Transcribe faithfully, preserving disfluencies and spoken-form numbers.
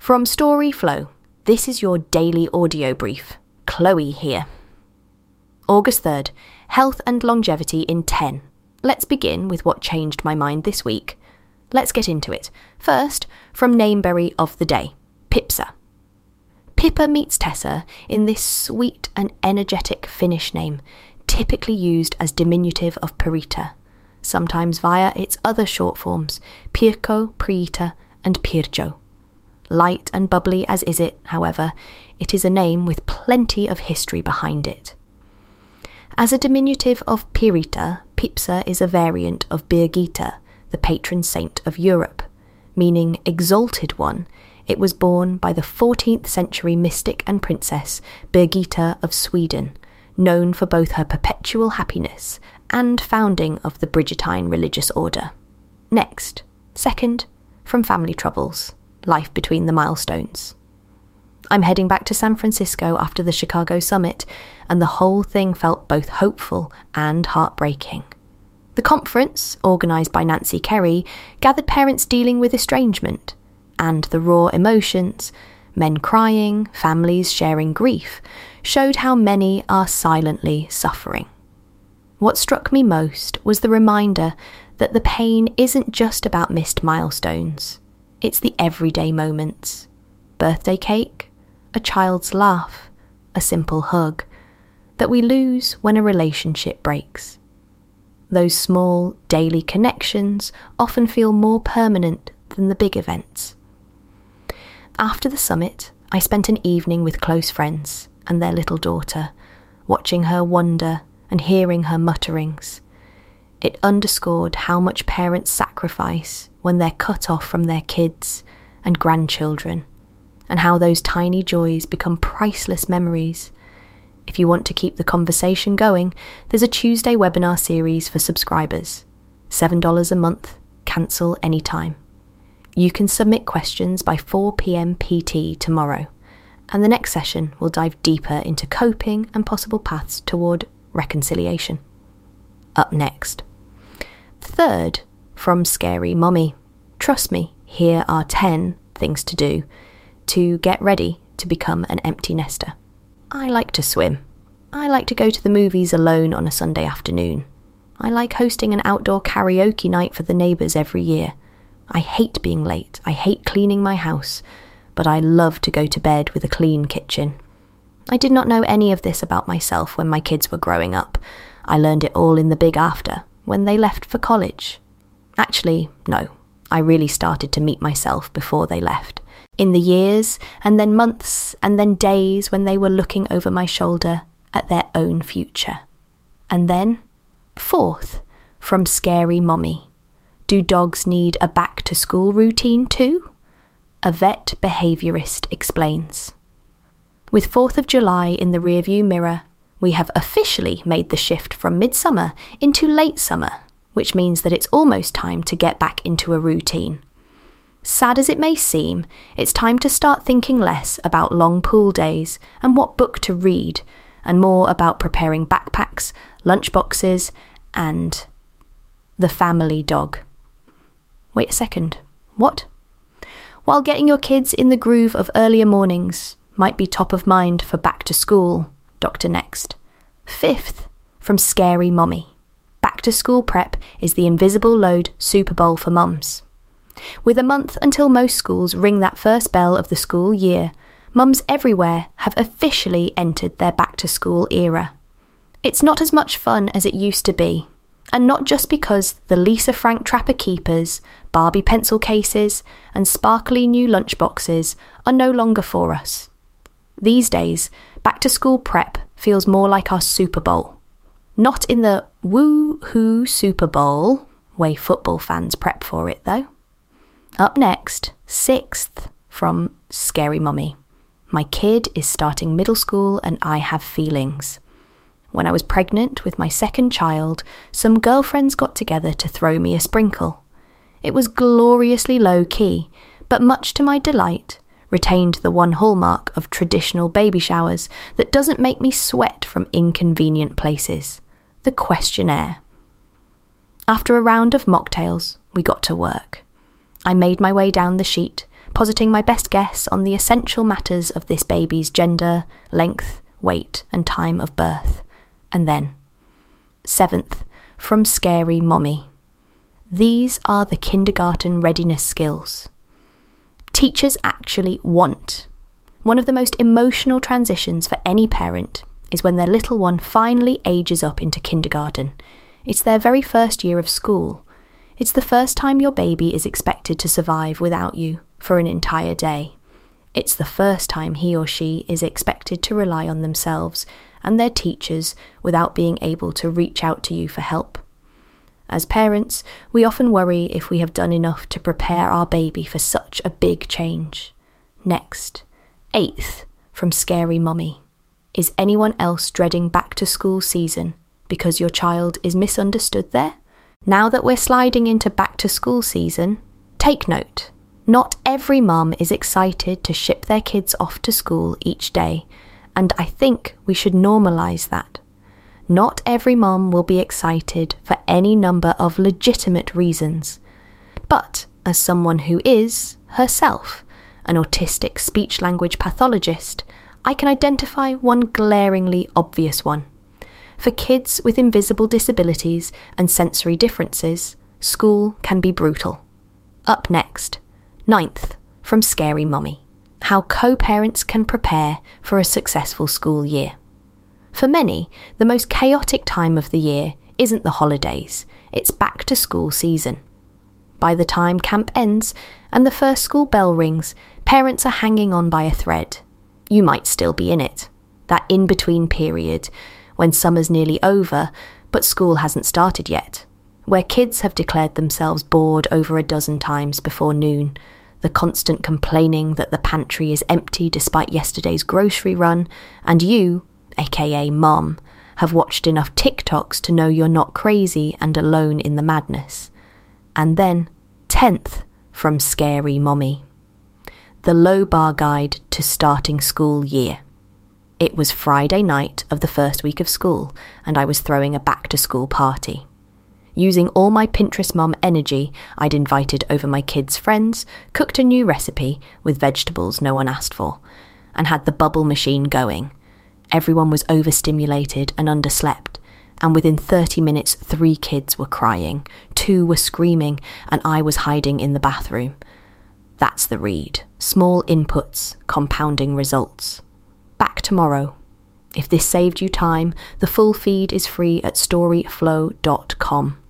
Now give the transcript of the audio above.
From Storyflow, this is your daily audio brief. Chloe here. August third, health and longevity in ten. Let's begin with what changed my mind this week. Let's get into it. First, from Nameberry of the day, Pipsa. Pippa meets Tessa in this sweet and energetic Finnish name, typically used as diminutive of Pirita, sometimes via its other short forms, Pirkko, Priita, and Pirjo. Light and bubbly as is it, however, it is a name with plenty of history behind it. As a diminutive of Pirita, Pipsa is a variant of Birgitta, the patron saint of Europe. Meaning exalted one, it was borne by the fourteenth century mystic and princess Birgitta of Sweden, known for both her perpetual happiness and founding of the Brigittine religious order. Next, second, from Family Troubles, Life Between the Milestones. I'm heading back to San Francisco after the Chicago summit, and the whole thing felt both hopeful and heartbreaking. The conference, organised by Nancy Kerry, gathered parents dealing with estrangement, and the raw emotions, men crying, families sharing grief, showed how many are silently suffering. What struck me most was the reminder that the pain isn't just about missed milestones. It's the everyday moments. Birthday cake, a child's laugh, a simple hug, that we lose when a relationship breaks. Those small, daily connections often feel more permanent than the big events. After the summit, I spent an evening with close friends and their little daughter, watching her wonder and hearing her mutterings. It underscored how much parents sacrifice when they're cut off from their kids and grandchildren, and how those tiny joys become priceless memories. If you want to keep the conversation going, there's a Tuesday webinar series for subscribers. seven dollars a month, cancel anytime. You can submit questions by four p.m. P T tomorrow, and the next session will dive deeper into coping and possible paths toward reconciliation. Up next. Third, from Scary Mommy. Trust me, here are ten things to do to get ready to become an empty nester. I like to swim. I like to go to the movies alone on a Sunday afternoon. I like hosting an outdoor karaoke night for the neighbours every year. I hate being late. I hate cleaning my house. But I love to go to bed with a clean kitchen. I did not know any of this about myself when my kids were growing up. I learned it all in the big after, when they left for college. Actually, no. I really started to meet myself before they left. In the years, and then months, and then days when they were looking over my shoulder at their own future. And then, fourth, from Scary Mommy. Do dogs need a back-to-school routine too? A vet behaviourist explains. With fourth of July in the rearview mirror, we have officially made the shift from midsummer into late summer, which means that it's almost time to get back into a routine. Sad as it may seem, it's time to start thinking less about long pool days and what book to read, and more about preparing backpacks, lunchboxes, and the family dog. Wait a second, what? While getting your kids in the groove of earlier mornings might be top of mind for back to school, Doctor Next. Fifth, from Scary Mommy. Back to school prep is the invisible load Super Bowl for mums. With a month until most schools ring that first bell of the school year, mums everywhere have officially entered their back-to-school era. It's not as much fun as it used to be, and not just because the Lisa Frank Trapper Keepers, Barbie pencil cases, and sparkly new lunchboxes are no longer for us. These days, back-to-school prep feels more like our Super Bowl. Not in the woo-hoo Super Bowl way football fans prep for it, though. Up next, sixth, from Scary Mommy. My kid is starting middle school and I have feelings. When I was pregnant with my second child, some girlfriends got together to throw me a sprinkle. It was gloriously low-key, but much to my delight, retained the one hallmark of traditional baby showers that doesn't make me sweat from inconvenient places: the questionnaire. After a round of mocktails, we got to work. I made my way down the sheet, positing my best guess on the essential matters of this baby's gender, length, weight, and time of birth. And then, seventh, from Scary Mommy. These are the kindergarten readiness skills. Teachers actually want. One of the most emotional transitions for any parent is when their little one finally ages up into kindergarten. It's their very first year of school. It's the first time your baby is expected to survive without you for an entire day. It's the first time he or she is expected to rely on themselves and their teachers without being able to reach out to you for help. As parents, we often worry if we have done enough to prepare our baby for such a big change. Next, eighth, from Scary Mommy. Is anyone else dreading back to school season because your child is misunderstood there? Now that we're sliding into back to school season, take note. Not every mum is excited to ship their kids off to school each day, and I think we should normalise that. Not every mum will be excited for any number of legitimate reasons. But as someone who is, herself, an autistic speech-language pathologist, I can identify one glaringly obvious one. For kids with invisible disabilities and sensory differences, school can be brutal. Up next, ninth, from Scary Mommy. How co-parents can prepare for a successful school year. For many, the most chaotic time of the year isn't the holidays, it's back to school season. By the time camp ends and the first school bell rings, parents are hanging on by a thread. You might still be in it, that in-between period, when summer's nearly over, but school hasn't started yet, where kids have declared themselves bored over a dozen times before noon, the constant complaining that the pantry is empty despite yesterday's grocery run, and you, aka Mom, have watched enough TikToks to know you're not crazy and alone in the madness. And then, tenth, from Scary Mommy. The Low Bar Guide to Starting School Year. It was Friday night of the first week of school, and I was throwing a back-to-school party. Using all my Pinterest mum energy, I'd invited over my kids' friends, cooked a new recipe with vegetables no one asked for, and had the bubble machine going. Everyone was overstimulated and underslept, and within thirty minutes three kids were crying, two were screaming, and I was hiding in the bathroom. That's the read. Small inputs, compounding results. Back tomorrow. If this saved you time, the full feed is free at storyflow dot com.